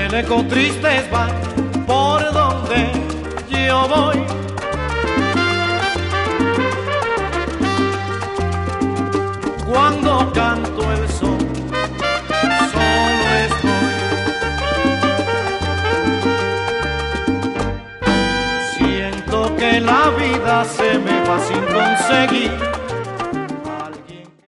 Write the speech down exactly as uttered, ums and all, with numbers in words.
el eco triste va por donde yo voy. Cuando canto el sol, solo estoy. Siento que la vida se me va sin conseguir